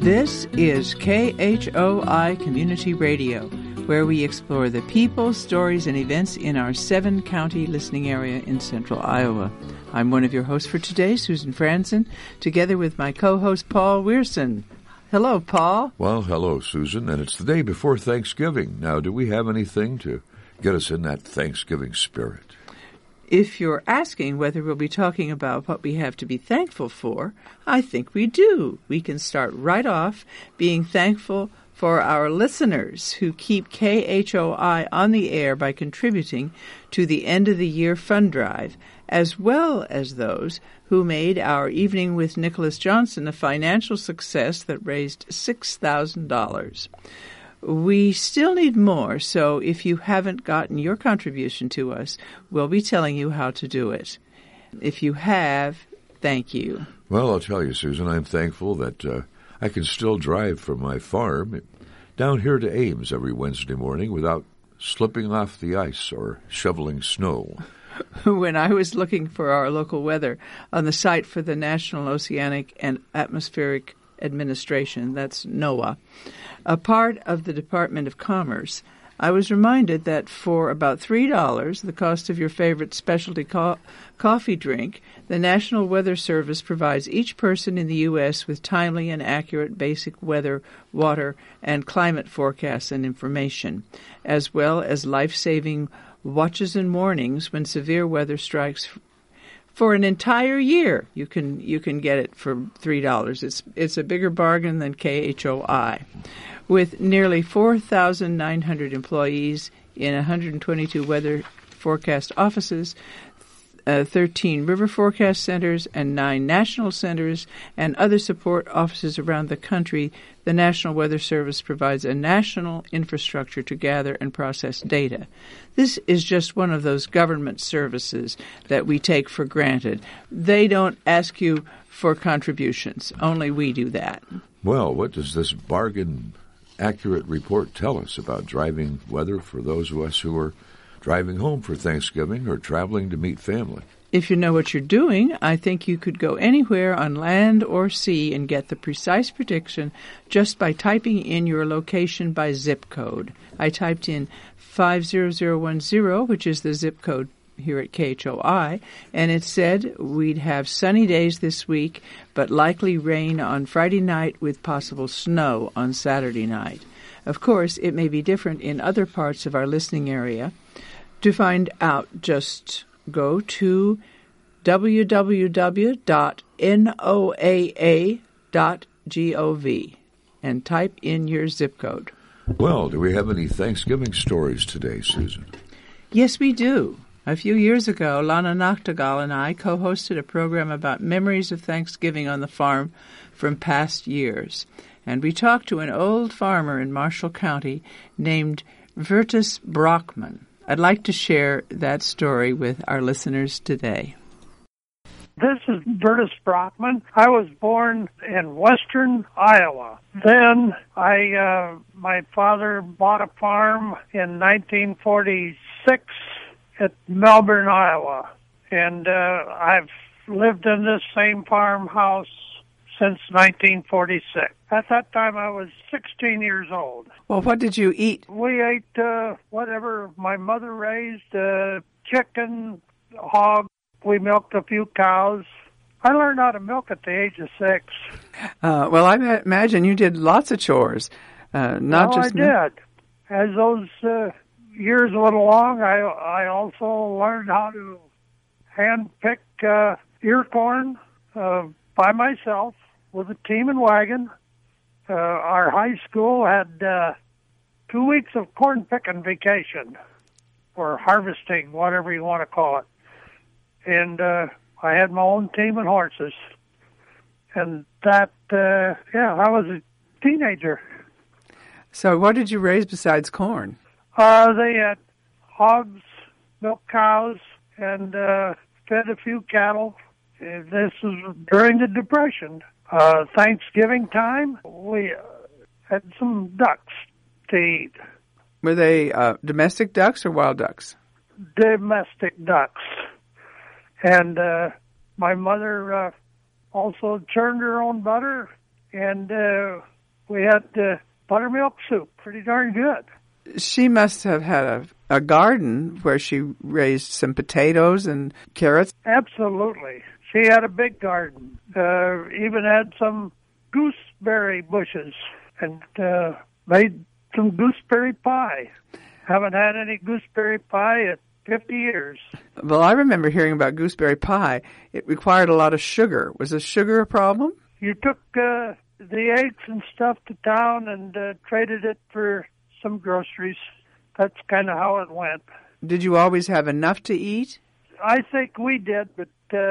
This is KHOI Community Radio, where we explore the people, stories, and events in our 7-county listening area in central Iowa. I'm one of your hosts for today, Susan Franzen, together with my co-host Paul Weirson. Hello, Paul. Well, hello, Susan, and it's the day before Thanksgiving. Now, do we have anything to get us in that Thanksgiving spirit? If you're asking whether we'll be talking about what we have to be thankful for, I think we do. We can start right off being thankful for our listeners who keep KHOI on the air by contributing to the end-of-the-year fund drive, as well as those who made our Evening with Nicholas Johnson a financial success that raised $6,000. We still need more, so if you haven't gotten your contribution to us, we'll be telling you how to do it. If you have, thank you. Well, I'll tell you, Susan, I'm thankful that I can still drive from my farm down here to Ames every Wednesday morning without slipping off the ice or shoveling snow. When I was looking for our local weather on the site for the National Oceanic and Atmospheric Administration, that's NOAA, a part of the Department of Commerce, I was reminded that for about $3, the cost of your favorite specialty coffee drink, the National Weather Service provides each person in the U.S. with timely and accurate basic weather, water, and climate forecasts and information, as well as life-saving watches and warnings when severe weather strikes for an entire year. You can get it for $3. It's a bigger bargain than KHOI. With nearly 4,900 employees in 122 weather forecast offices, 13 river forecast centers, and 9 national centers and other support offices around the country, the National Weather Service provides a national infrastructure to gather and process data. This is just one of those government services that we take for granted. They don't ask you for contributions. Only we do that. Well, what does this bargain accurate report tell us about driving weather for those of us who are driving home for Thanksgiving or traveling to meet family? If you know what you're doing, I think you could go anywhere on land or sea and get the precise prediction just by typing in your location by zip code. I typed in 50010, which is the zip code here at KHOI, and it said we'd have sunny days this week, but likely rain on Friday night with possible snow on Saturday night. Of course, it may be different in other parts of our listening area. To find out, just go to www.noaa.gov and type in your zip code. Well, do we have any Thanksgiving stories today, Susan? Yes, we do. A few years ago, Lana Nachtigal and I co-hosted a program about memories of Thanksgiving on the farm from past years. And we talked to an old farmer in Marshall County named Vertus Brockman. I'd like to share that story with our listeners today. This is Vertus Brockman. I was born in western Iowa. Then my father bought a farm in 1946 at Melbourne, Iowa. And I've lived in this same farmhouse since 1946. At that time, I was 16 years old. Well, what did you eat? We ate whatever my mother raised, chicken, hog. We milked a few cows. I learned how to milk at the age of 6. Well, I imagine you did lots of chores. I did. As those years went along, I also learned how to hand pick ear corn by myself with a team and wagon. Our high school had 2 weeks of corn picking vacation, or harvesting, whatever you want to call it. And I had my own team and horses. And that, I was a teenager. So what did you raise besides corn? They had hogs, milk cows, and fed a few cattle. This was during the Depression. Thanksgiving time, we had some ducks to eat. Were they domestic ducks or wild ducks? Domestic ducks. And my mother also churned her own butter, and We had buttermilk soup, pretty darn good. She must have had a garden where she raised some potatoes and carrots. Absolutely. She had a big garden, even had some gooseberry bushes, and made some gooseberry pie. Haven't had any gooseberry pie in 50 years. Well, I remember hearing about gooseberry pie. It required a lot of sugar. Was the sugar a problem? You took the eggs and stuff to town and traded it for some groceries. That's kind of how it went. Did you always have enough to eat? I think we did, but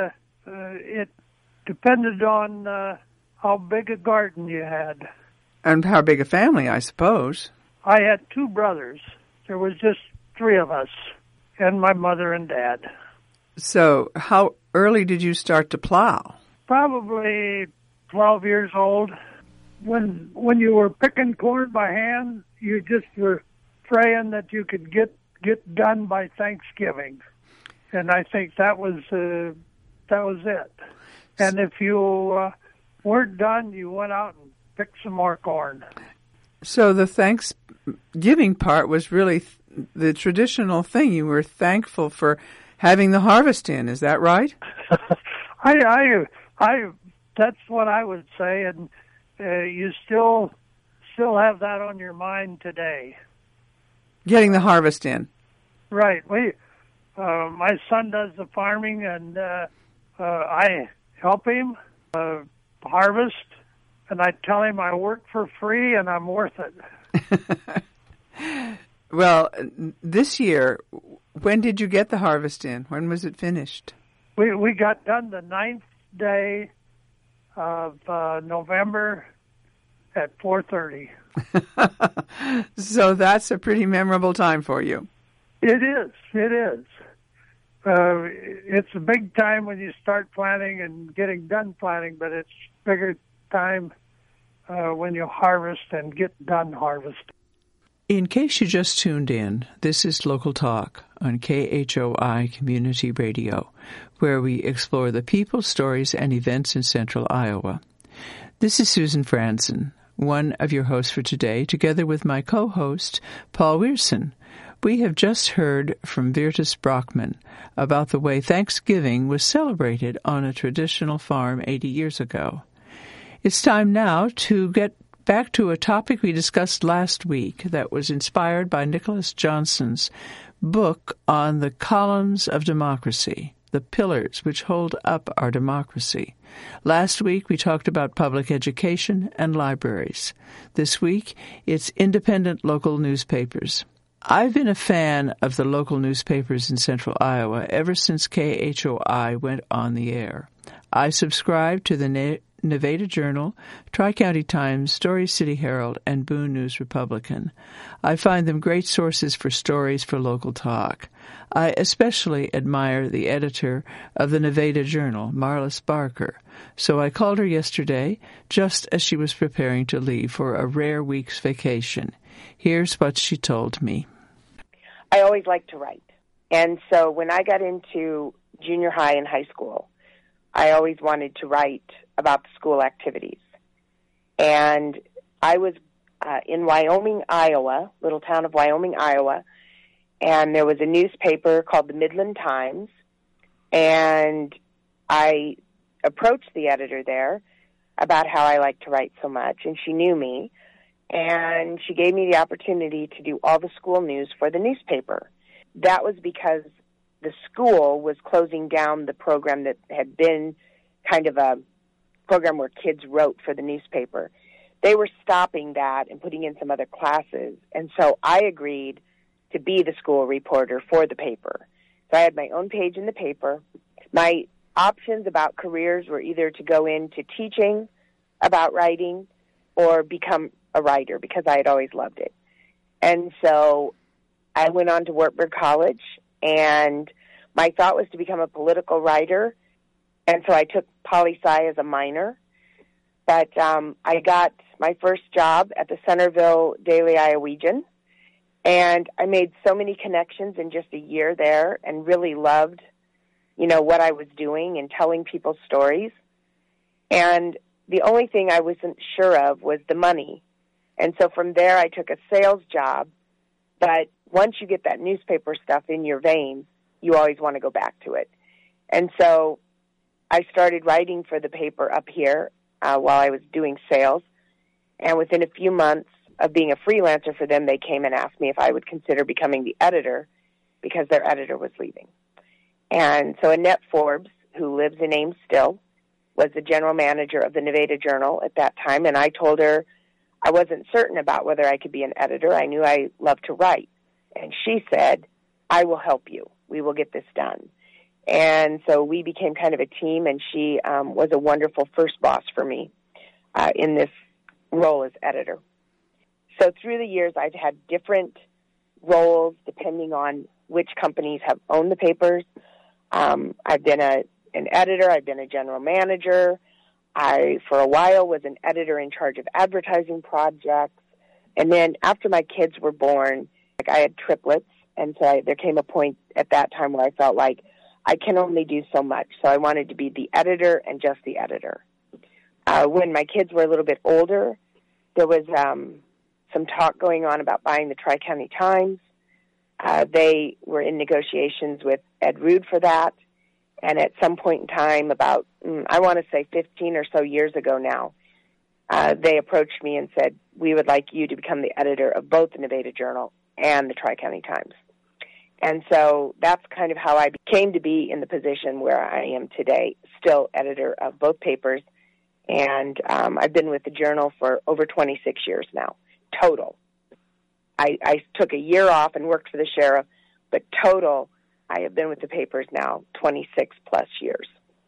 it depended on how big a garden you had. And how big a family, I suppose. I had 2 brothers. There was just 3 of us, and my mother and dad. So how early did you start to plow? Probably 12 years old. When you were picking corn by hand, you just were praying that you could get done by Thanksgiving, and I think that was it. And if you weren't done, you went out and picked some more corn. So the Thanksgiving part was really the traditional thing. You were thankful for having the harvest in. Is that right? I that's what I would say, and you still have that on your mind today. Getting the harvest in. Right. My son does the farming, and I help him harvest, and I tell him I work for free and I'm worth it. Well, this year, when did you get the harvest in? When was it finished? We got done the 9th day of November at 4:30. So that's a pretty memorable time for you. It is. It's a big time when you start planting and getting done planting, but it's bigger time when you harvest and get done harvesting. In case you just tuned in, this is Local Talk on KHOI Community Radio, where we explore the people, stories, and events in central Iowa. This is Susan Franzen, one of your hosts for today, together with my co-host, Paul Wierson. We have just heard from Virtus Brockman about the way Thanksgiving was celebrated on a traditional farm 80 years ago. It's time now to get back to a topic we discussed last week that was inspired by Nicholas Johnson's book on the columns of democracy, the pillars which hold up our democracy. Last week we talked about public education and libraries. This week it's independent local newspapers. I've been a fan of the local newspapers in central Iowa ever since KHOI went on the air. I subscribe to the Nevada Journal, Tri-County Times, Story City Herald, and Boone News Republican. I find them great sources for stories for local talk. I especially admire the editor of the Nevada Journal, Marlis Barker, so I called her yesterday just as she was preparing to leave for a rare week's vacation. Here's what she told me. I always liked to write. And so when I got into junior high and high school, I always wanted to write about the school activities. And I was in Wyoming, Iowa, little town of Wyoming, Iowa, and there was a newspaper called the Midland Times, and I approached the editor there about how I liked to write so much, and she knew me, and she gave me the opportunity to do all the school news for the newspaper. That was because the school was closing down the program that had been kind of a program where kids wrote for the newspaper. They were stopping that and putting in some other classes, and so I agreed to be the school reporter for the paper. So I had my own page in the paper. My options about careers were either to go into teaching about writing or become a writer, because I had always loved it. And so I went on to Wartburg College, and my thought was to become a political writer, and so I took poli-sci as a minor. But I got my first job at the Centerville Daily Iowegian, and I made so many connections in just a year there and really loved, what I was doing and telling people stories. And the only thing I wasn't sure of was the money. And so from there, I took a sales job. But once you get that newspaper stuff in your veins, you always want to go back to it. And so I started writing for the paper up here while I was doing sales. And within a few months of being a freelancer for them, they came and asked me if I would consider becoming the editor because their editor was leaving. And so Annette Forbes, who lives in Ames still, was the general manager of the Nevada Journal at that time. And I told her I wasn't certain about whether I could be an editor. I knew I loved to write. And she said, I will help you. We will get this done. And so we became kind of a team, and she was a wonderful first boss for me in this role as editor. So through the years, I've had different roles depending on which companies have owned the papers. I've been an editor. I've been a general manager. I, for a while, was an editor in charge of advertising projects. And then after my kids were born, I had triplets, and so there came a point at that time where I felt like I can only do so much. So I wanted to be the editor and just the editor. When my kids were a little bit older, there was some talk going on about buying the Tri-County Times. They were in negotiations with Ed Rood for that. And at some point in time, about, I want to say 15 or so years ago now, they approached me and said, we would like you to become the editor of both the Nevada Journal and the Tri-County Times. And so that's kind of how I came to be in the position where I am today, still editor of both papers. And I've been with the Journal for over 26 years now, total. I took a year off and worked for the sheriff, but total, I have been with the papers now 26 plus years.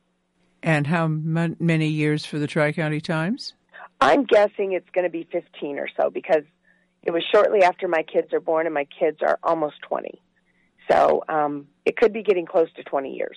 And how many years for the Tri-County Times? I'm guessing it's going to be 15 or so because it was shortly after my kids are born, and my kids are almost 20. So it could be getting close to 20 years.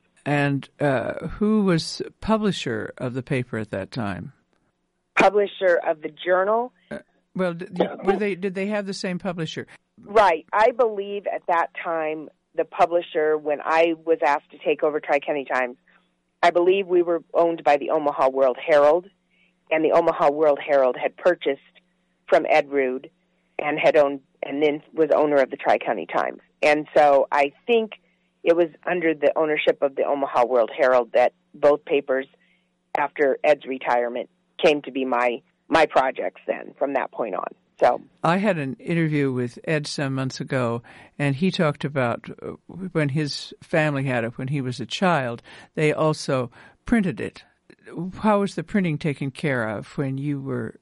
And who was publisher of the paper at that time? Publisher of the Journal? Well, did they have the same publisher? Right. I believe at that time, the publisher, when I was asked to take over Tri-County Times, I believe we were owned by the Omaha World Herald, and the Omaha World Herald had purchased from Ed Rood and had owned, and then was owner of the Tri-County Times. And so I think it was under the ownership of the Omaha World Herald that both papers, after Ed's retirement, came to be my projects then from that point on. So I had an interview with Ed some months ago, and he talked about when his family had it when he was a child, they also printed it. How was the printing taken care of when you were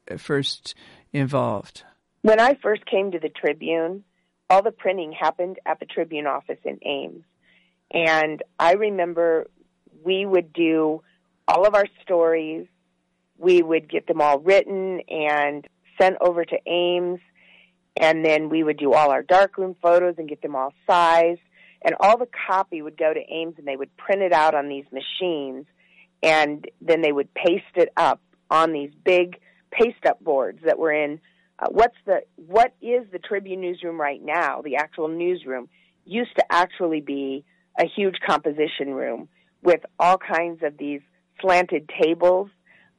first involved? When I first came to the Tribune, all the printing happened at the Tribune office in Ames. And I remember we would do all of our stories. We would get them all written and sent over to Ames, and then we would do all our darkroom photos and get them all sized, and all the copy would go to Ames, and they would print it out on these machines, and then they would paste it up on these big paste-up boards that were in what is the Tribune newsroom right now. The actual newsroom used to actually be a huge composition room with all kinds of these slanted tables,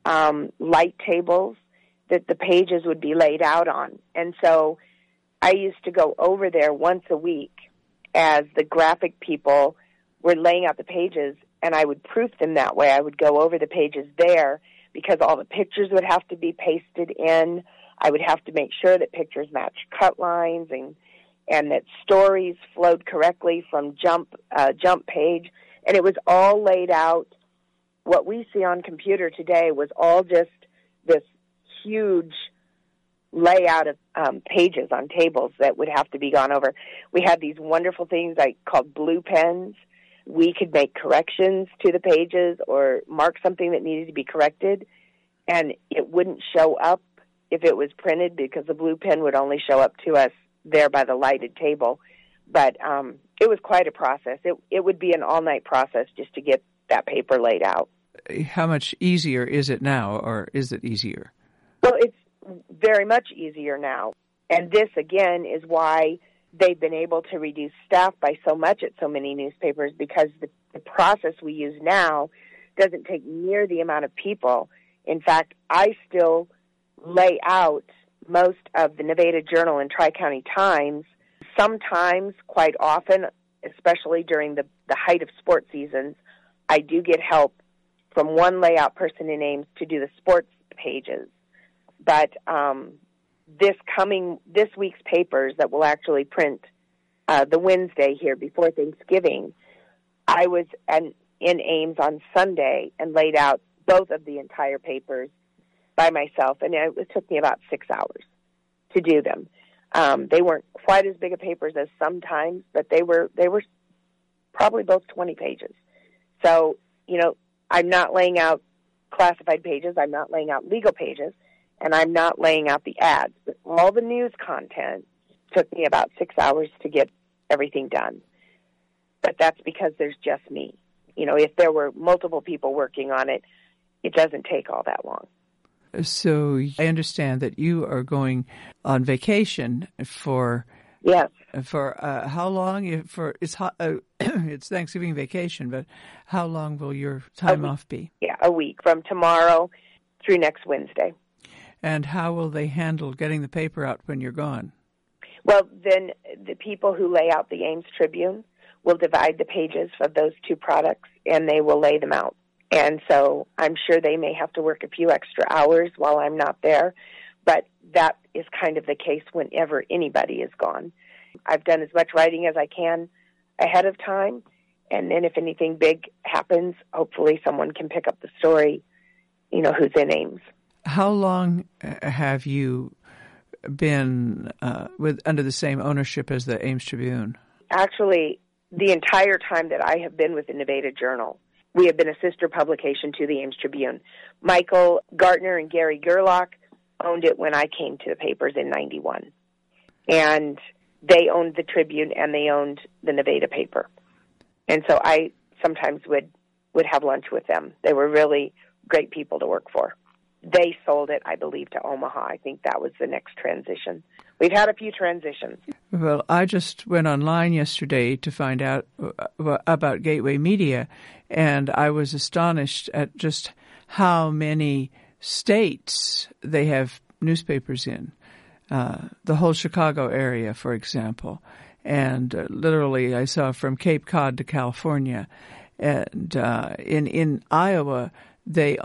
light tables, that the pages would be laid out on. And so I used to go over there once a week as the graphic people were laying out the pages, and I would proof them that way. I would go over the pages there because all the pictures would have to be pasted in. I would have to make sure that pictures matched cut lines and that stories flowed correctly from jump page. And it was all laid out. What we see on computer today was all just this huge layout of pages on tables that would have to be gone over. We had these wonderful things called blue pens. We could make corrections to the pages or mark something that needed to be corrected, and it wouldn't show up if it was printed because the blue pen would only show up to us there by the lighted table. But it was quite a process. It would be an all-night process just to get that paper laid out. How much easier is it now, or is it easier? Well, it's very much easier now. And this, again, is why they've been able to reduce staff by so much at so many newspapers, because the process we use now doesn't take near the amount of people. In fact, I still lay out most of the Nevada Journal and Tri-County Times, sometimes, quite often, especially during the height of sports seasons, I do get help from one layout person in Ames to do the sports pages. But this week's papers that will actually print the Wednesday here before Thanksgiving, I was in Ames on Sunday and laid out both of the entire papers by myself, and it took me about 6 hours to do them. They weren't quite as big of papers as sometimes, but they were probably both 20 pages. So, I'm not laying out classified pages, I'm not laying out legal pages, and I'm not laying out the ads. But all the news content took me about 6 hours to get everything done. But that's because there's just me. If there were multiple people working on it, it doesn't take all that long. So I understand that you are going on vacation for... Yes. For how long? It's Thanksgiving vacation, but how long will your time off be? Yeah, a week, from tomorrow through next Wednesday. And how will they handle getting the paper out when you're gone? Well, then the people who lay out the Ames Tribune will divide the pages of those two products, and they will lay them out. And so I'm sure they may have to work a few extra hours while I'm not there, but that is kind of the case whenever anybody is gone. I've done as much writing as I can ahead of time, and then if anything big happens, hopefully someone can pick up the story, who's in Ames. How long have you been under the same ownership as the Ames Tribune? Actually, the entire time that I have been with the Nevada Journal, we have been a sister publication to the Ames Tribune. Michael Gartner and Gary Gerlach owned it when I came to the papers in 91. And they owned the Tribune and they owned the Nevada paper. And so I sometimes would have lunch with them. They were really great people to work for. They sold it, I believe, to Omaha. I think that was the next transition. We've had a few transitions. Well, I just went online yesterday to find out about Gateway Media, and I was astonished at just how many states they have newspapers in. The whole Chicago area, for example. And literally I saw from Cape Cod to California. And in Iowa, they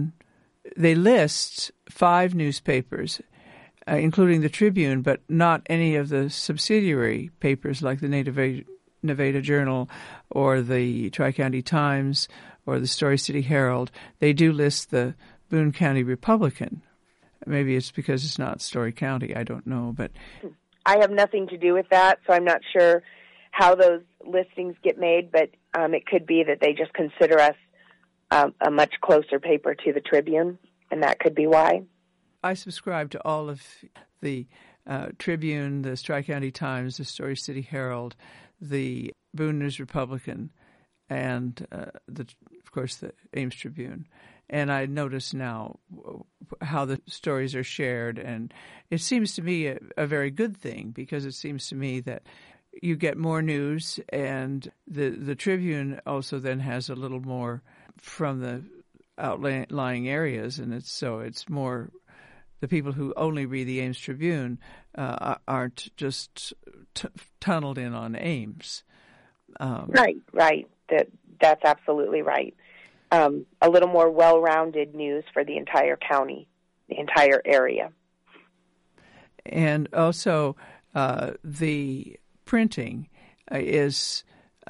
list 5 newspapers, including the Tribune, but not any of the subsidiary papers like the Nevada Journal or the Tri-County Times or the Story City Herald. They do list the Boone County Republican. Maybe it's because it's not Story County. I don't know, but I have nothing to do with that, so I'm not sure how those listings get made, but it could be that they just consider us a much closer paper to the Tribune, and that could be why. I subscribe to all of the Tribune, the Tri-County Times, the Story City Herald, the Boone News Republican, and of course the Ames Tribune. And I notice now how the stories are shared, and it seems to me a very good thing, because it seems to me that you get more news, and the Tribune also then has a little more from the outlying areas, and it's more the people who only read the Ames Tribune aren't just tunneled in on Ames. Right. That's absolutely right. A little more well-rounded news for the entire county, the entire area. And also the printing is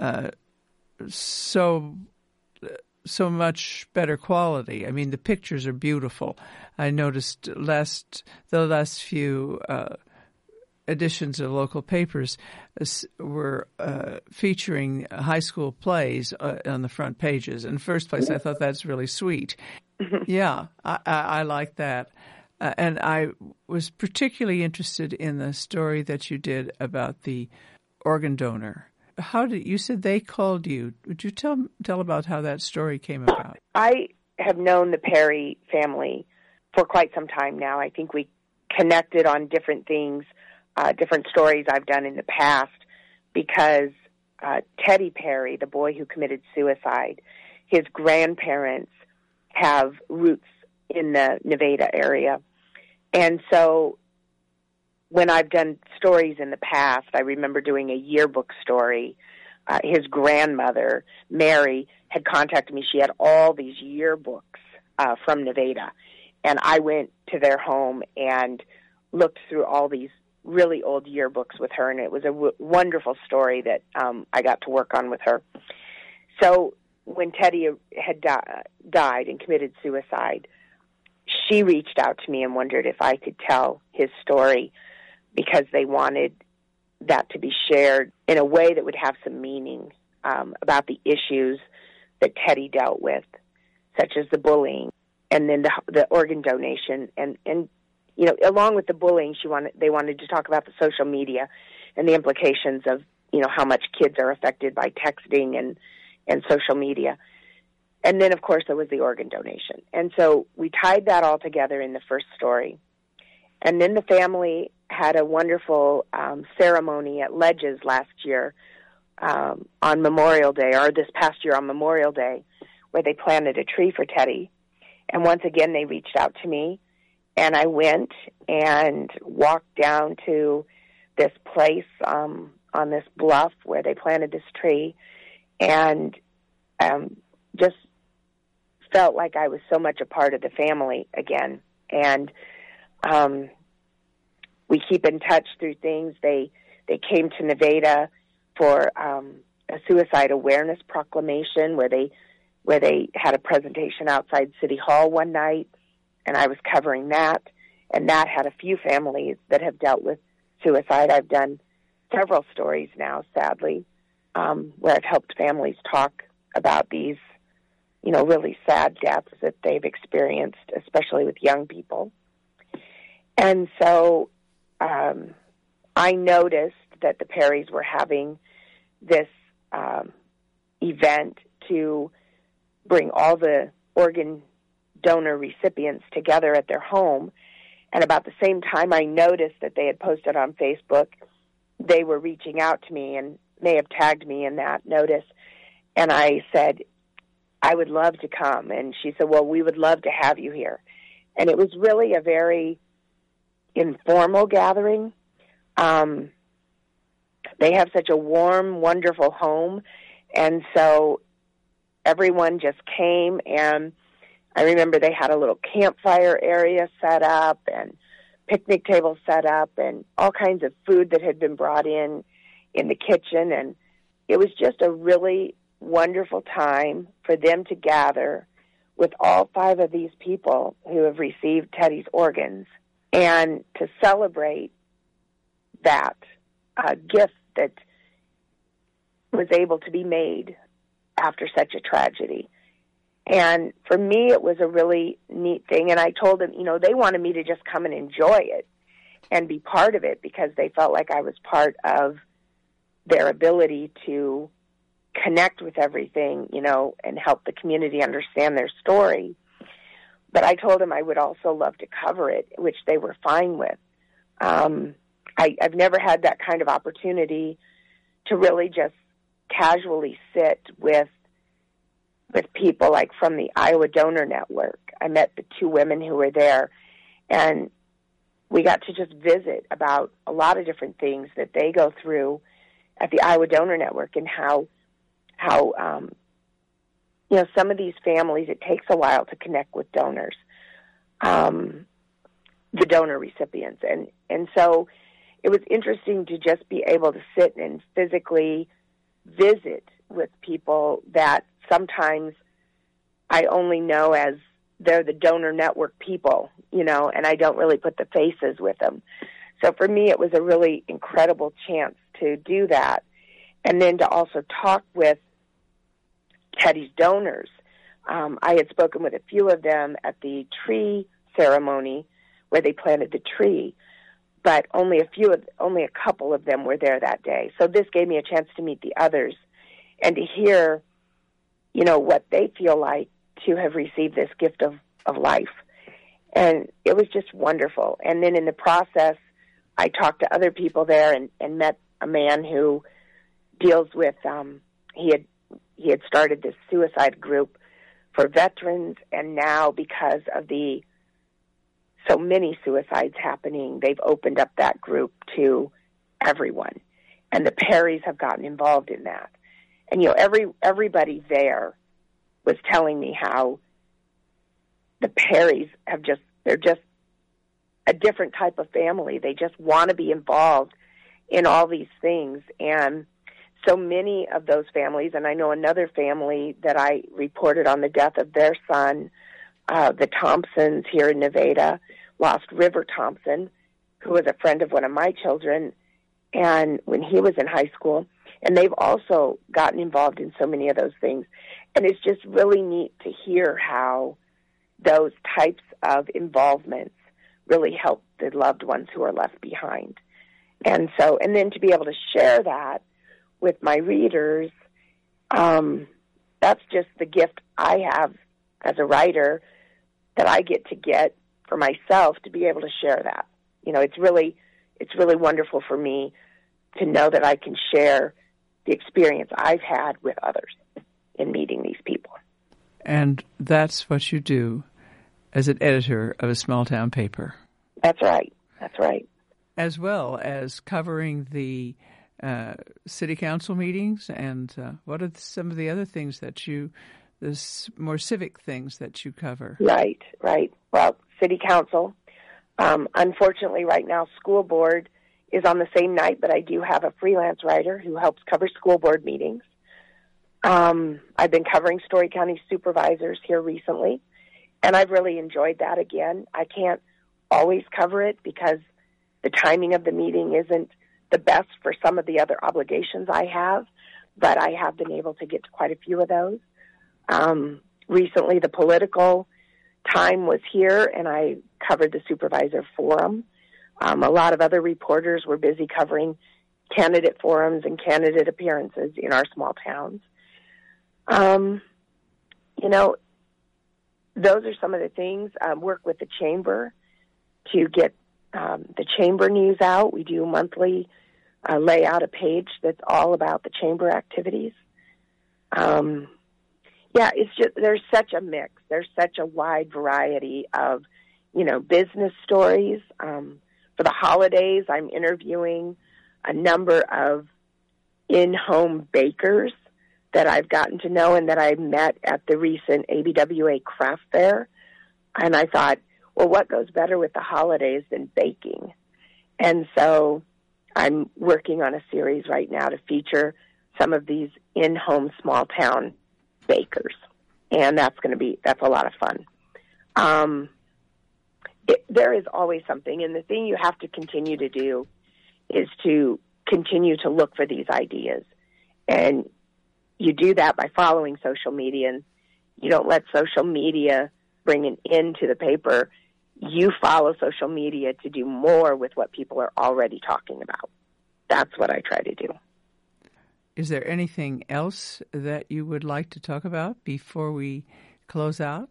so much better quality. I mean, the pictures are beautiful. I noticed the last few editions of local papers were featuring high school plays on the front pages. In the first place, I thought that's really sweet. Yeah, I like that. And I was particularly interested in the story that you did about the organ donor. You said they called you. Would you tell about how that story came about? I have known the Perry family for quite some time now. I think we connected on different things, different stories I've done in the past, because Teddy Perry, the boy who committed suicide, his grandparents have roots in the Nevada area. And so when I've done stories in the past, I remember doing a yearbook story. His grandmother, Mary, had contacted me. She had all these yearbooks from Nevada. And I went to their home and looked through all these really old yearbooks with her, and it was a wonderful story that I got to work on with her. So when Teddy had died and committed suicide, she reached out to me and wondered if I could tell his story because they wanted that to be shared in a way that would have some meaning about the issues that Teddy dealt with, such as the bullying and then the organ donation. And you know, along with the bullying, they wanted to talk about the social media and the implications of, you know, how much kids are affected by texting and social media. And then, of course, there was the organ donation. And so we tied that all together in the first story. And then the family had a wonderful ceremony at Ledges last year on Memorial Day, or this past year on Memorial Day, where they planted a tree for Teddy. And once again, they reached out to me, and I went and walked down to this place on this bluff where they planted this tree, and just felt like I was so much a part of the family again. And we keep in touch through things. They came to Nevada for a suicide awareness proclamation where they had a presentation outside City Hall one night, and I was covering that. And that had a few families that have dealt with suicide. I've done several stories now, sadly, where I've helped families talk about these, you know, really sad deaths that they've experienced, especially with young people. And so I noticed that the Perrys were having this event to bring all the organ donor recipients together at their home. And about the same time I noticed that they had posted on Facebook, they were reaching out to me and may have tagged me in that notice. And I said, I would love to come. And she said, well, we would love to have you here. And it was really a very informal gathering. They have such a warm, wonderful home. And so everyone just came, and I remember they had a little campfire area set up and picnic tables set up and all kinds of food that had been brought in the kitchen. And it was just a really wonderful time for them to gather with all 5 of these people who have received Teddy's organs and to celebrate that gift that was able to be made after such a tragedy. And for me, it was a really neat thing. And I told them, you know, they wanted me to just come and enjoy it and be part of it because they felt like I was part of their ability to connect with everything, you know, and help the community understand their story. But I told them I would also love to cover it, which they were fine with. I've never had that kind of opportunity to really just casually sit with people like from the Iowa Donor Network. I met the 2 women who were there, and we got to just visit about a lot of different things that they go through at the Iowa Donor Network and how you know, some of these families, it takes a while to connect with donors, the donor recipients. And so it was interesting to just be able to sit and physically visit with people that sometimes I only know as they're the donor network people, you know, and I don't really put the faces with them. So for me, it was a really incredible chance to do that. And then to also talk with Teddy's donors. I had spoken with a few of them at the tree ceremony where they planted the tree, but only a couple of them were there that day. So this gave me a chance to meet the others and to hear, you know, what they feel like to have received this gift of life. And it was just wonderful. And then in the process, I talked to other people there and met a man who deals with, he had started this suicide group for veterans, and now because of the so many suicides happening, they've opened up that group to everyone. And the Perrys have gotten involved in that. And, everybody there was telling me how the Perrys they're just a different type of family. They just want to be involved in all these things. And so many of those families, and I know another family that I reported on the death of their son, the Thompsons here in Nevada, lost River Thompson, who was a friend of one of my children, and when he was in high school. And they've also gotten involved in so many of those things. And it's just really neat to hear how those types of involvements really help the loved ones who are left behind. And then to be able to share that with my readers, that's just the gift I have as a writer that I get for myself to be able to share that. It's really wonderful for me to know that I can share the experience I've had with others in meeting these people. And that's what you do as an editor of a small-town paper. That's right. That's right. As well as covering the city council meetings, and what are some of the other things that the more civic things that you cover? Right. Well, city council. Unfortunately, right now, school board is on the same night, but I do have a freelance writer who helps cover school board meetings. I've been covering Story County supervisors here recently, and I've really enjoyed that again. I can't always cover it because the timing of the meeting isn't the best for some of the other obligations I have, but I have been able to get to quite a few of those. Recently, the political time was here, and I covered the supervisor forum. A lot of other reporters were busy covering candidate forums and candidate appearances in our small towns. Those are some of the things. Work with the chamber to get the chamber news out. We do monthly lay out a page that's all about the chamber activities. It's just, there's such a mix. There's such a wide variety of, business stories. For the holidays, I'm interviewing a number of in-home bakers that I've gotten to know and that I met at the recent ABWA craft fair. And I thought, well, what goes better with the holidays than baking? And so I'm working on a series right now to feature some of these in-home small-town bakers. And that's a lot of fun. There is always something, and the thing you have to continue to do is to continue to look for these ideas. And you do that by following social media, and you don't let social media bring an end to the paper. You follow social media to do more with what people are already talking about. That's what I try to do. Is there anything else that you would like to talk about before we close out?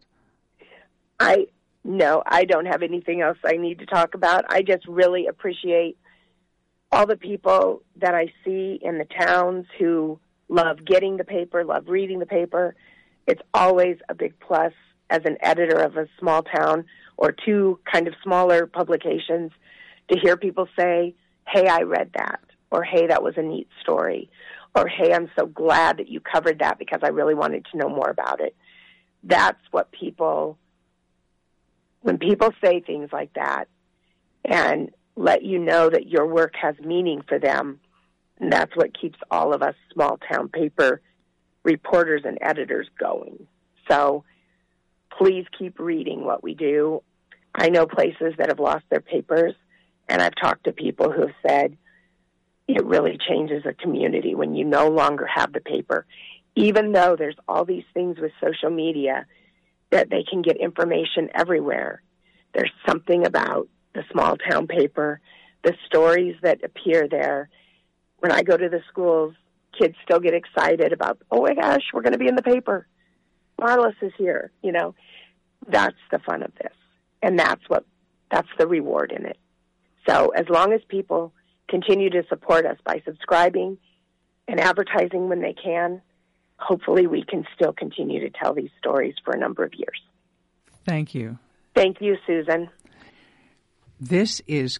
No, I don't have anything else I need to talk about. I just really appreciate all the people that I see in the towns who love getting the paper, love reading the paper. It's always a big plus as an editor of a small town or two kind of smaller publications to hear people say, hey, I read that, or hey, that was a neat story, or hey, I'm so glad that you covered that because I really wanted to know more about it. That's what when people say things like that and let you know that your work has meaning for them, and that's what keeps all of us small town paper reporters and editors going. So please keep reading what we do. I know places that have lost their papers, and I've talked to people who have said it really changes a community when you no longer have the paper. Even though there's all these things with social media that they can get information everywhere, there's something about the small town paper, the stories that appear there. When I go to the schools, kids still get excited about, oh my gosh, we're going to be in the paper. Marlis is here, That's the fun of this. And that's the reward in it. So as long as people continue to support us by subscribing and advertising when they can, hopefully we can still continue to tell these stories for a number of years. Thank you. Thank you, Susan. This is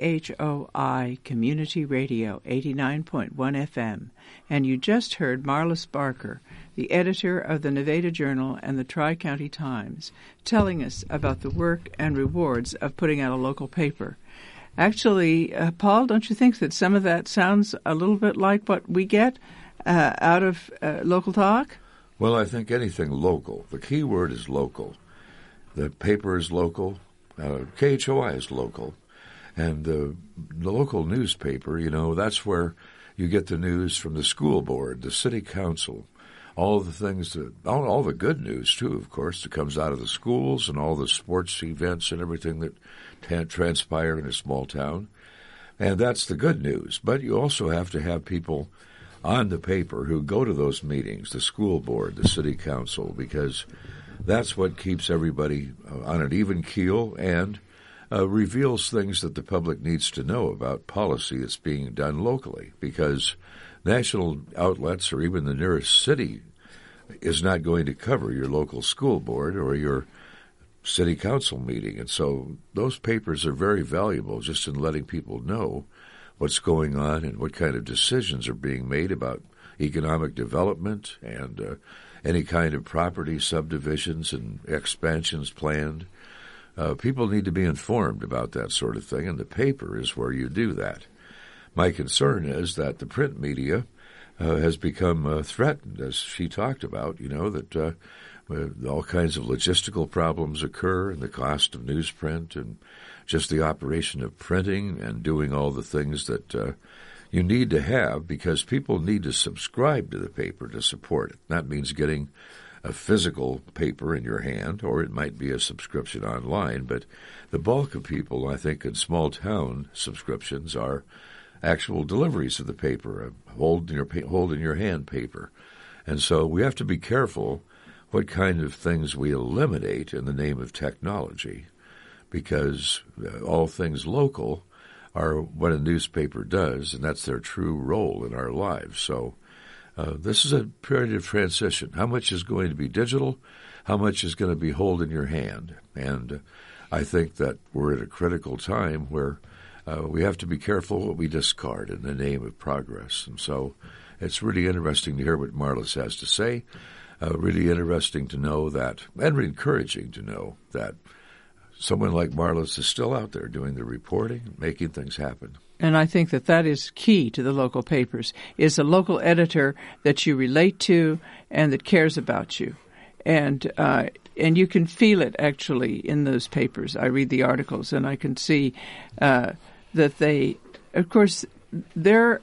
KHOI Community Radio 89.1 FM, and you just heard Marlis Barker, the editor of the Nevada Journal and the Tri-County Times, telling us about the work and rewards of putting out a local paper. Actually, Paul, don't you think that some of that sounds a little bit like what we get out of Local Talk? Well, I think anything local. The key word is local. The paper is local. KHOI is local. And the local newspaper, that's where you get the news from the school board, the city council, all the things all the good news, too, of course, that comes out of the schools and all the sports events and everything that transpire in a small town. And that's the good news. But you also have to have people on the paper who go to those meetings, the school board, the city council, because that's what keeps everybody on an even keel and reveals things that the public needs to know about policy that's being done locally, because national outlets or even the nearest city is not going to cover your local school board or your city council meeting. And so those papers are very valuable just in letting people know what's going on and what kind of decisions are being made about economic development and any kind of property subdivisions and expansions planned. People need to be informed about that sort of thing, and the paper is where you do that. My concern is that the print media has become threatened, as she talked about, that all kinds of logistical problems occur and the cost of newsprint and just the operation of printing and doing all the things that you need to have, because people need to subscribe to the paper to support it. That means getting a physical paper in your hand, or it might be a subscription online, but the bulk of people, I think, in small town subscriptions are actual deliveries of the paper, hold in your hand paper. And so we have to be careful what kind of things we eliminate in the name of technology, because all things local are what a newspaper does, and that's their true role in our lives. So this is a period of transition. How much is going to be digital? How much is going to be hold in your hand? And I think that we're at a critical time where we have to be careful what we discard in the name of progress. And so it's really interesting to hear what Marlis has to say. Really interesting to know that, and encouraging to know that someone like Marlis is still out there doing the reporting, making things happen. And I think that is key to the local papers, is a local editor that you relate to and that cares about you. And you can feel it, actually, in those papers. I read the articles, and I can see that they, of course, their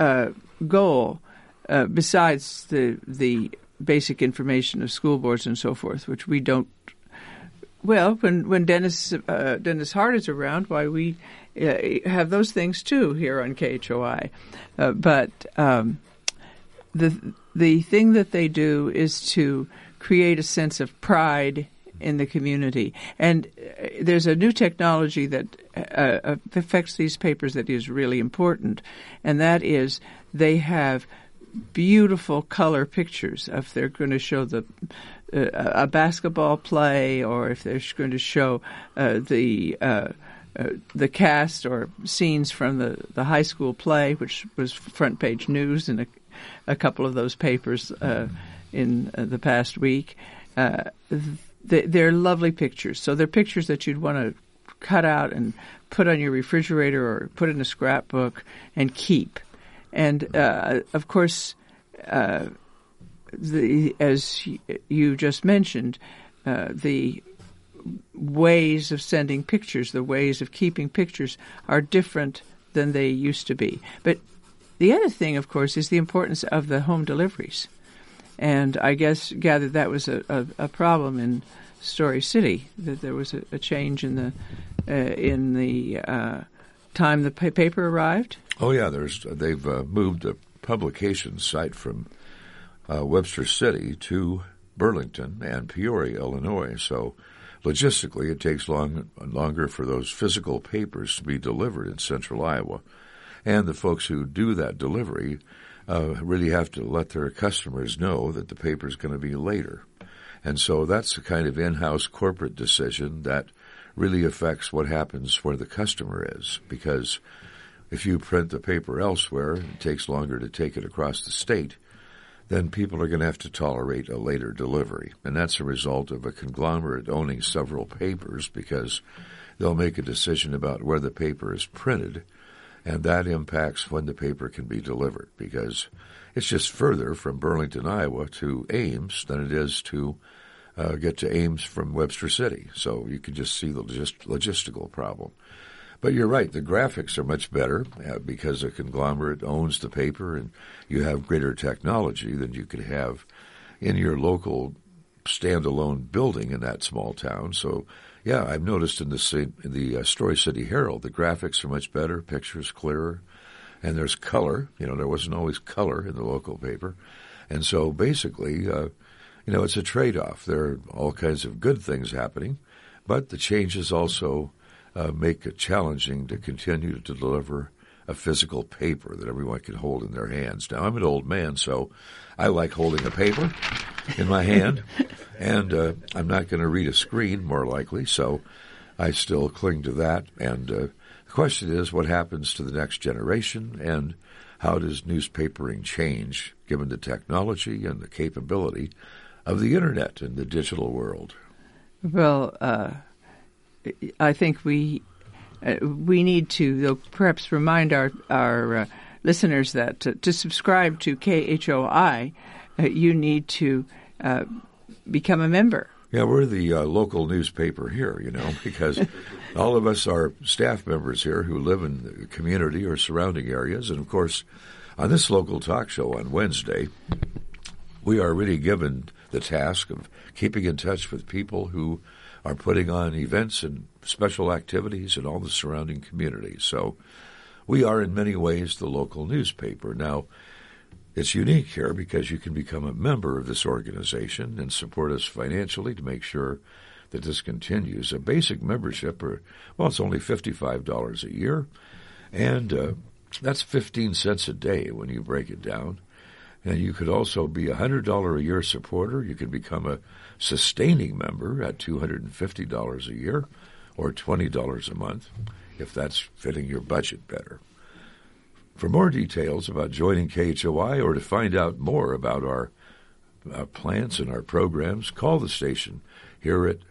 goal, besides the basic information of school boards and so forth, which we don't. Well, when Dennis Hart is around, why we have those things too here on KHOI. But the thing that they do is to create a sense of pride in the community. And there's a new technology that affects these papers that is really important, and that is they have beautiful color pictures. If they're going to show a basketball play, or if they're going to show the cast or scenes from the high school play, which was front page news in a couple of those papers in the past week. They're lovely pictures. So they're pictures that you'd want to cut out and put on your refrigerator or put in a scrapbook and keep. And, of course, as you just mentioned, the ways of sending pictures, the ways of keeping pictures are different than they used to be. But the other thing, of course, is the importance of the home deliveries. And I gathered that was a problem in Story City, that there was a change in the time the paper arrived. Oh yeah, they've moved the publication site from Webster City to Burlington and Peoria, Illinois. So logistically, it takes longer for those physical papers to be delivered in central Iowa. And the folks who do that delivery really have to let their customers know that the paper is going to be later. And so that's the kind of in-house corporate decision that really affects what happens where the customer is, because if you print the paper elsewhere, it takes longer to take it across the state, then people are going to have to tolerate a later delivery. And that's a result of a conglomerate owning several papers, because they'll make a decision about where the paper is printed, and that impacts when the paper can be delivered, because it's just further from Burlington, Iowa to Ames than it is to get to Ames from Webster City. So you can just see the logistical problem. But you're right, the graphics are much better because a conglomerate owns the paper, and you have greater technology than you could have in your local standalone building in that small town. So, yeah, I've noticed in the Story City Herald, the graphics are much better, pictures clearer, and there's color. There wasn't always color in the local paper. And so basically, it's a trade-off. There are all kinds of good things happening, but the changes also make it challenging to continue to deliver a physical paper that everyone can hold in their hands. Now, I'm an old man, so I like holding a paper in my hand, and I'm not going to read a screen, more likely, so I still cling to that. And the question is, what happens to the next generation, and how does newspapering change given the technology and the capability of the Internet and the digital world? Well, I think we need to perhaps remind our listeners that to subscribe to KHOI, you need to become a member. Yeah, we're the local newspaper here, because all of us are staff members here who live in the community or surrounding areas. And, of course, on this local talk show on Wednesday, we are really given the task of keeping in touch with people who are putting on events and special activities in all the surrounding communities. So we are in many ways the local newspaper. Now, it's unique here because you can become a member of this organization and support us financially to make sure that this continues. A basic membership, it's only $55 a year, and that's 15 cents a day when you break it down. And you could also be a $100 a year supporter. You can become a sustaining member at $250 a year or $20 a month, if that's fitting your budget better. For more details about joining KHOI or to find out more about our plans and our programs, call the station here at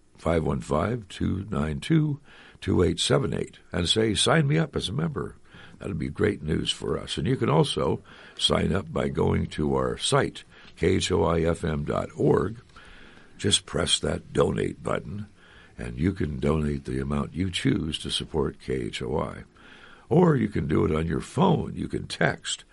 515-292-2878 and say, sign me up as a member. That would be great news for us. And you can also sign up by going to our site, khoifm.org. Just press that donate button, and you can donate the amount you choose to support KHOI. Or you can do it on your phone. You can text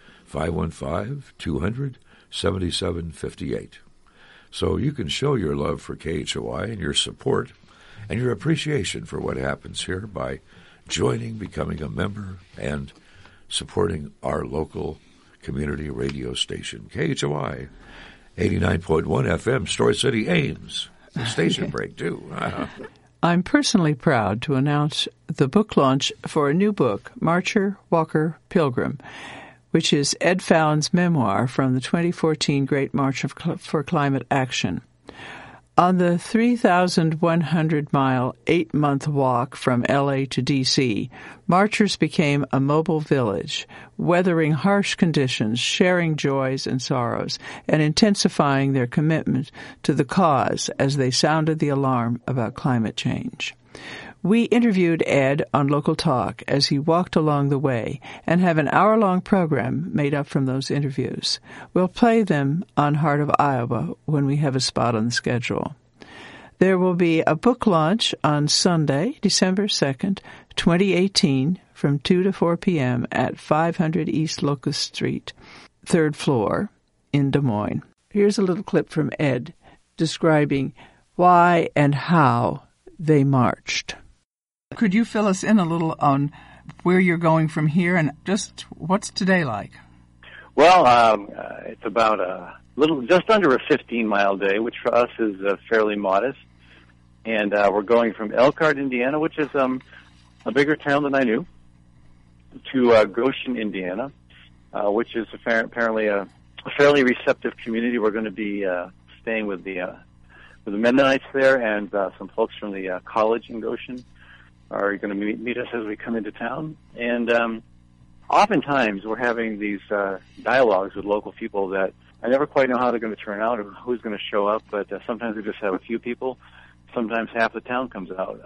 515-200-7758. So you can show your love for KHOI and your support and your appreciation for what happens here by joining, becoming a member, and supporting our local community radio station, KHOI, 89.1 FM, Story City, Ames. The station break, too. I'm personally proud to announce the book launch for a new book, Marcher, Walker, Pilgrim, which is Ed Fallon's memoir from the 2014 Great March for Climate Action. On the 3,100-mile, 8-month walk from L.A. to D.C., marchers became a mobile village, weathering harsh conditions, sharing joys and sorrows, and intensifying their commitment to the cause as they sounded the alarm about climate change. We interviewed Ed on Local Talk as he walked along the way and have an hour-long program made up from those interviews. We'll play them on Heart of Iowa when we have a spot on the schedule. There will be a book launch on Sunday, December 2nd, 2018, from 2 to 4 p.m. at 500 East Locust Street, 3rd floor, in Des Moines. Here's a little clip from Ed describing why and how they marched. Could you fill us in a little on where you're going from here and just what's today like? Well, it's about just under a 15-mile day, which for us is fairly modest. And we're going from Elkhart, Indiana, which is a bigger town than I knew, to Goshen, Indiana, which is apparently a fairly receptive community. We're going to be staying with the the Mennonites there, and some folks from the college in Goshen are going to meet us as we come into town. And oftentimes we're having these dialogues with local people that I never quite know how they're going to turn out or who's going to show up, but sometimes we just have a few people. Sometimes half the town comes out.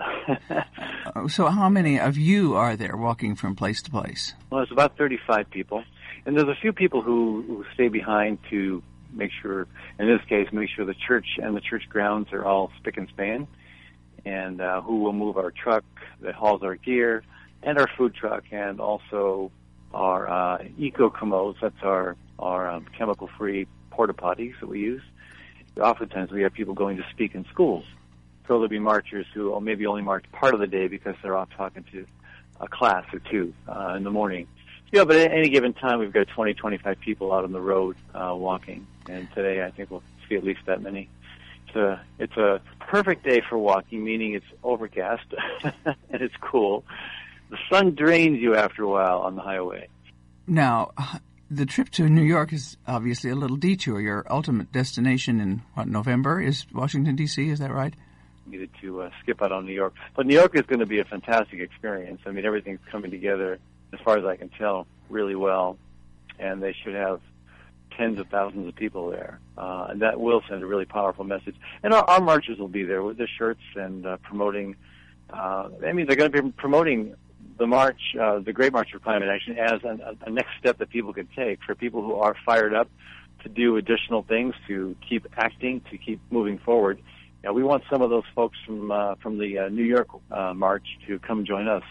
So how many of you are there walking from place to place? Well, it's about 35 people. And there's a few people who stay behind to make sure, in this case, make sure the church and the church grounds are all spick and span, and who will move our truck that hauls our gear, and our food truck, and also our eco-commodes. That's our chemical-free porta potties that we use. Oftentimes we have people going to speak in schools. So there'll be marchers who maybe only march part of the day because they're off talking to a class or two in the morning. Yeah, but at any given time we've got 20, 25 people out on the road walking. And today I think we'll see at least that many. It's a perfect day for walking, meaning it's overcast and it's cool. The sun drains you after a while on the highway. Now, the trip to New York is obviously a little detour. Your ultimate destination in, November is Washington, D.C., is that right? Needed to skip out on New York. But New York is going to be a fantastic experience. I mean, everything's coming together, as far as I can tell, really well. And they should have tens of thousands of people there. And that will send a really powerful message. And our marchers will be there with their shirts and promoting. They're going to be promoting the march, the Great March for Climate Action, as a next step that people can take for people who are fired up to do additional things, to keep acting, to keep moving forward. Yeah, we want some of those folks from the New York march to come join us.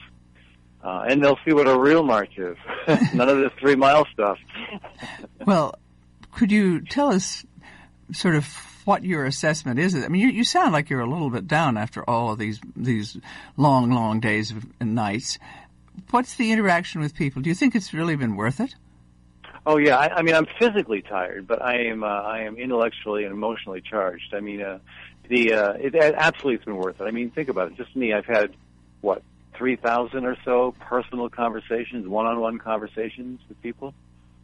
And they'll see what a real march is. None of this 3-mile stuff. Well, could you tell us sort of what your assessment is? I mean, you sound like you're a little bit down after all of these long days and nights. What's the interaction with people? Do you think it's really been worth it? Oh yeah, I mean, I'm physically tired, but I am intellectually and emotionally charged. I mean, it absolutely has been worth it. I mean, think about it. Just me, I've had 3,000 or so personal conversations, one-on-one conversations with people.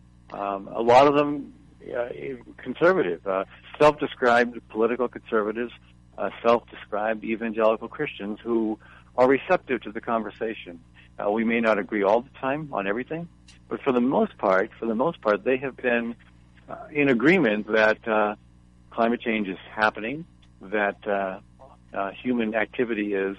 A lot of them conservative, self-described political conservatives, self-described evangelical Christians who are receptive to the conversation. We may not agree all the time on everything, but for the most part, they have been in agreement that climate change is happening, that human activity is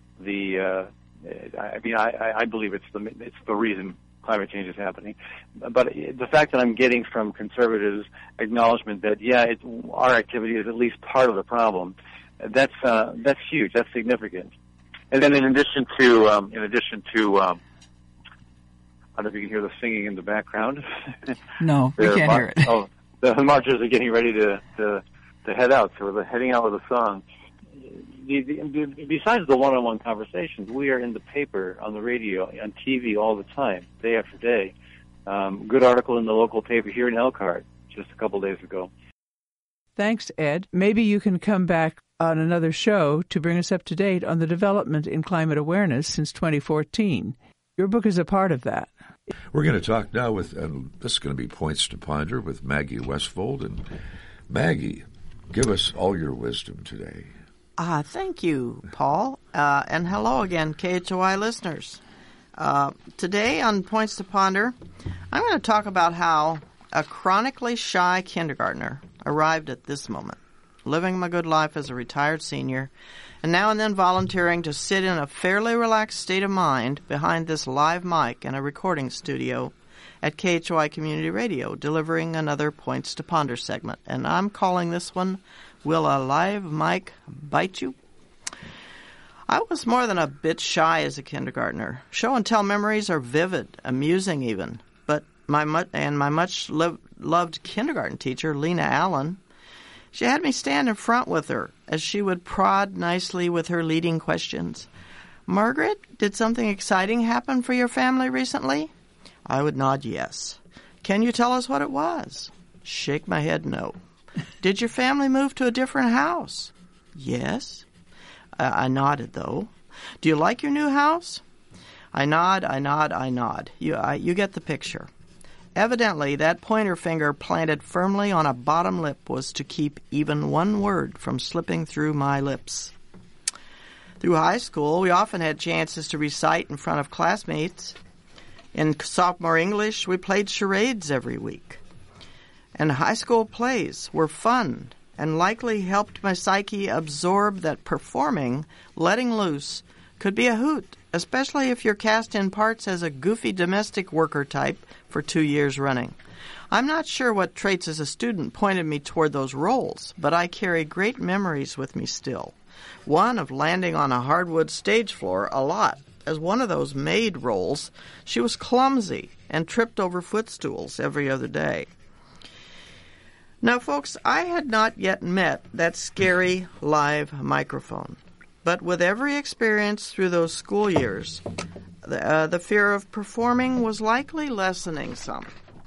I believe it's the reason climate change is happening. But the fact that I'm getting from conservatives acknowledgement that our activity is at least part of the problem, that's huge. That's significant. And then in addition to I don't know if you can hear the singing in the background. No, we can't hear it. Oh, the marchers are getting ready to head out, so we're heading out with a song. Besides the one-on-one conversations, we are in the paper, on the radio, on TV all the time, day after day. Good article in the local paper here in Elkhart just a couple days ago. Thanks, Ed. Maybe you can come back on another show to bring us up to date on the development in climate awareness since 2014. Your book is a part of that. We're going to talk now with, this is going to be Points to Ponder with Maggie Westfold. And Maggie, give us all your wisdom today. Thank you, Paul. And hello again, KHOI listeners. Today on Points to Ponder, I'm going to talk about how a chronically shy kindergartner arrived at this moment, living my good life as a retired senior, and now and then volunteering to sit in a fairly relaxed state of mind behind this live mic in a recording studio at KHOI Community Radio, delivering another Points to Ponder segment. And I'm calling this one, Will a Live Mic Bite You? I was more than a bit shy as a kindergartner. Show and tell memories are vivid, amusing even. But my much-loved kindergarten teacher, Lena Allen, she had me stand in front with her as she would prod nicely with her leading questions. Margaret, did something exciting happen for your family recently? I would nod yes. Can you tell us what it was? Shake my head no. Did your family move to a different house? Yes. I nodded, though. Do you like your new house? I nod. You get the picture. Evidently, that pointer finger planted firmly on a bottom lip was to keep even one word from slipping through my lips. Through high school, we often had chances to recite in front of classmates. In sophomore English, we played charades every week. And high school plays were fun and likely helped my psyche absorb that performing, letting loose, could be a hoot, especially if you're cast in parts as a goofy domestic worker type for 2 years running. I'm not sure what traits as a student pointed me toward those roles, but I carry great memories with me still. One of landing on a hardwood stage floor a lot. As one of those maid roles, she was clumsy and tripped over footstools every other day. Now, folks, I had not yet met that scary live microphone. But with every experience through those school years, the fear of performing was likely lessening some.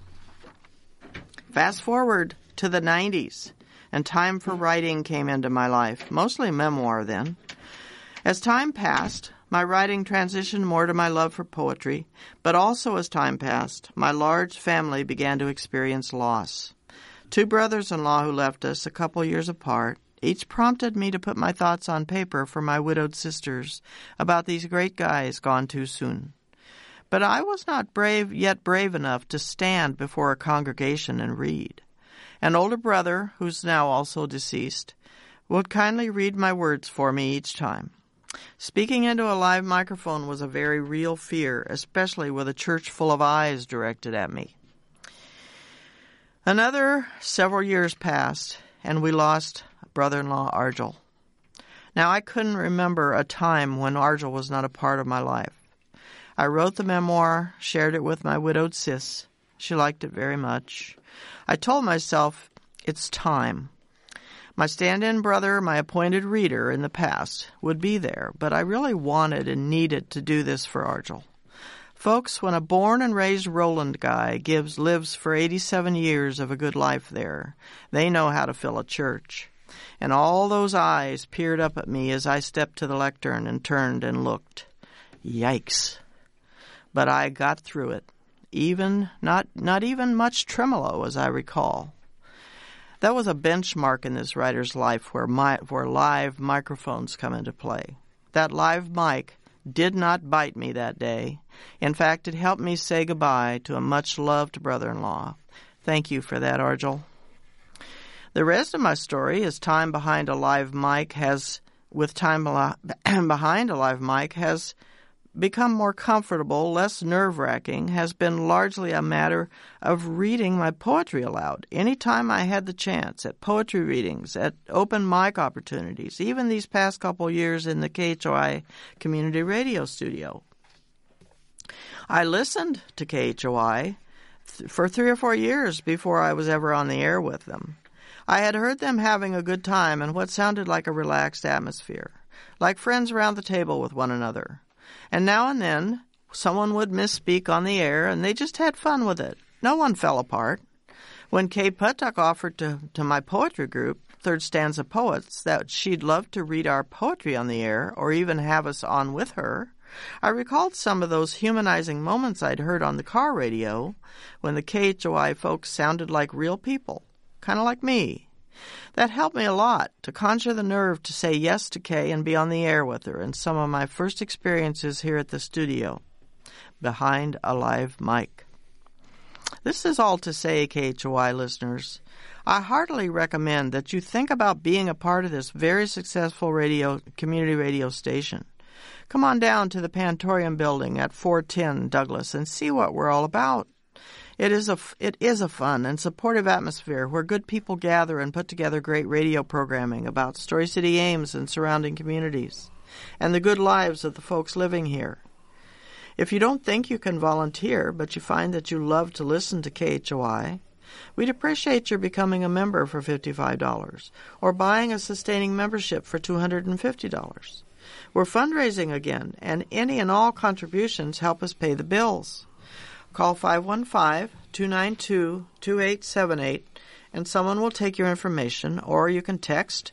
Fast forward to the 90s, and time for writing came into my life, mostly memoir then. As time passed, my writing transitioned more to my love for poetry, but also as time passed, my large family began to experience loss. 2 brothers-in-law who left us a couple years apart, each prompted me to put my thoughts on paper for my widowed sisters about these great guys gone too soon. But I was not brave enough to stand before a congregation and read. An older brother, who's now also deceased, would kindly read my words for me each time. Speaking into a live microphone was a very real fear, especially with a church full of eyes directed at me. Another several years passed, and we lost brother-in-law Argel. Now, I couldn't remember a time when Argel was not a part of my life. I wrote the memoir, shared it with my widowed sis. She liked it very much. I told myself, it's time. My stand-in brother, my appointed reader in the past, would be there, but I really wanted and needed to do this for Argel. Folks, when a born and raised Roland guy lives for 87 years of a good life there, they know how to fill a church. And all those eyes peered up at me as I stepped to the lectern and turned and looked. Yikes. But I got through it. Not even much tremolo, as I recall. That was a benchmark in this writer's life where live microphones come into play. That live mic did not bite me that day. In fact, it helped me say goodbye to a much-loved brother-in-law. Thank you for that, Argel. The rest of my story is time behind a live mic has become more comfortable, less nerve-wracking, has been largely a matter of reading my poetry aloud. Any time I had the chance, at poetry readings, at open mic opportunities, even these past couple years in the KHOI community radio studio. I listened to KHOI for 3 or 4 years before I was ever on the air with them. I had heard them having a good time in what sounded like a relaxed atmosphere, like friends around the table with one another. And now and then, someone would misspeak on the air, and they just had fun with it. No one fell apart. When Kay Puttock offered to my poetry group, Third Stanza Poets, that she'd love to read our poetry on the air, or even have us on with her, I recalled some of those humanizing moments I'd heard on the car radio when the KHOI folks sounded like real people, kind of like me. That helped me a lot to conjure the nerve to say yes to Kay and be on the air with her in some of my first experiences here at the studio, behind a live mic. This is all to say, KHOI listeners, I heartily recommend that you think about being a part of this very successful community radio station. Come on down to the Pantorium building at 410 Douglas and see what we're all about. It is a fun and supportive atmosphere where good people gather and put together great radio programming about Story City, Ames, and surrounding communities, and the good lives of the folks living here. If you don't think you can volunteer, but you find that you love to listen to KHOI, we'd appreciate your becoming a member for $55 or buying a sustaining membership for $250. We're fundraising again, and any and all contributions help us pay the bills. Call 515-292-2878 and someone will take your information, or you can text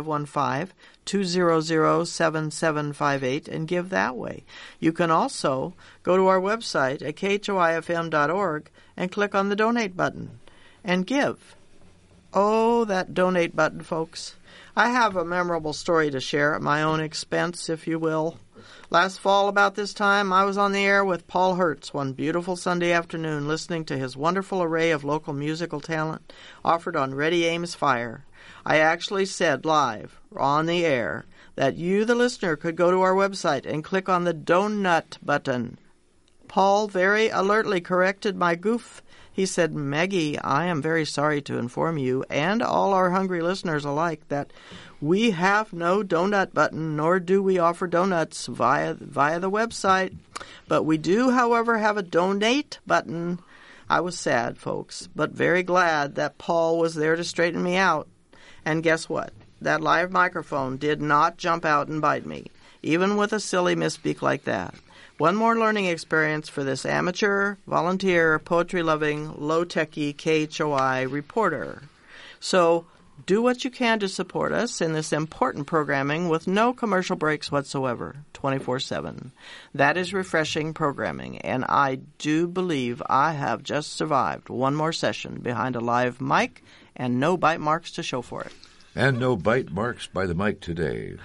515-200-7758 and give that way. You can also go to our website at khoifm.org and click on the donate button and give. Oh, that donate button, folks. I have a memorable story to share at my own expense, if you will. Last fall, about this time, I was on the air with Paul Hertz one beautiful Sunday afternoon listening to his wonderful array of local musical talent offered on Ready Ames Fire. I actually said live, on the air, that you, the listener, could go to our website and click on the donut button. Paul very alertly corrected my goof. He said, Maggie, I am very sorry to inform you and all our hungry listeners alike that we have no donut button, nor do we offer donuts via the website. But we do, however, have a donate button. I was sad, folks, but very glad that Paul was there to straighten me out. And guess what? That live microphone did not jump out and bite me, even with a silly misspeak like that. One more learning experience for this amateur, volunteer, poetry-loving, low-techy KHOI reporter. So do what you can to support us in this important programming with no commercial breaks whatsoever, 24/7. That is refreshing programming, and I do believe I have just survived one more session behind a live mic and no bite marks to show for it. And no bite marks by the mic today.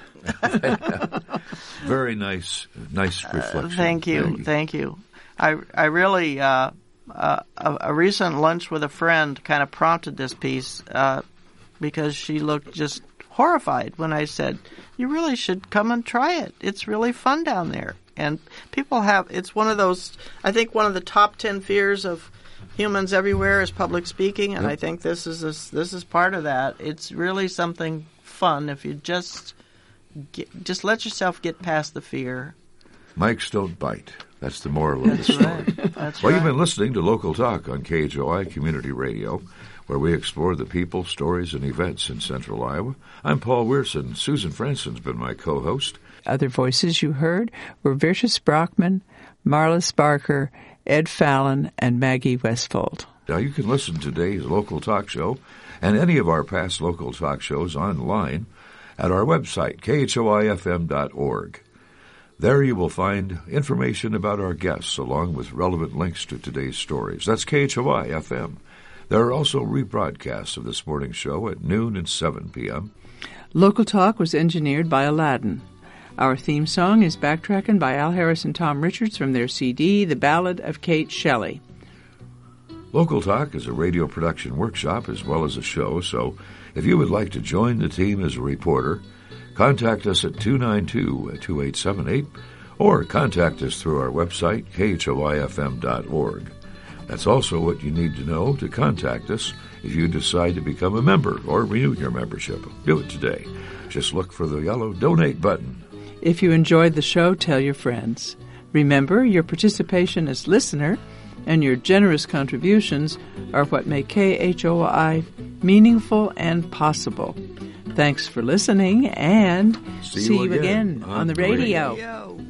Very nice reflection. Thank you. I really, a recent lunch with a friend kind of prompted this piece because she looked just horrified when I said, you really should come and try it. It's really fun down there. And people it's one of those, I think one of the top 10 fears of humans everywhere is public speaking, and I think this is part of that. It's really something fun if you just let yourself get past the fear. Mics don't bite. That's the moral of the story. Right. That's Well, right. You've been listening to Local Talk on KHOI Community Radio, where we explore the people, stories, and events in Central Iowa. I'm Paul Weirson. Susan Franson's been my co-host. Other voices you heard were Virtus Brockman, Marlis Barker, Ed Fallon, and Maggie Westfold. Now you can listen to today's Local Talk Show and any of our past Local Talk shows online at our website, khoifm.org. There you will find information about our guests along with relevant links to today's stories. That's KHOI-FM. There are also rebroadcasts of this morning's show at noon and 7 p.m. Local Talk was engineered by Aladdin. Our theme song is Backtrackin' by Al Harris and Tom Richards from their CD, The Ballad of Kate Shelley. Local Talk is a radio production workshop as well as a show, so if you would like to join the team as a reporter, contact us at 292-2878 or contact us through our website, khoifm.org. That's also what you need to know to contact us if you decide to become a member or renew your membership. Do it today. Just look for the yellow donate button. If you enjoyed the show, tell your friends. Remember, your participation as listener and your generous contributions are what make KHOI meaningful and possible. Thanks for listening, and see you again on the radio.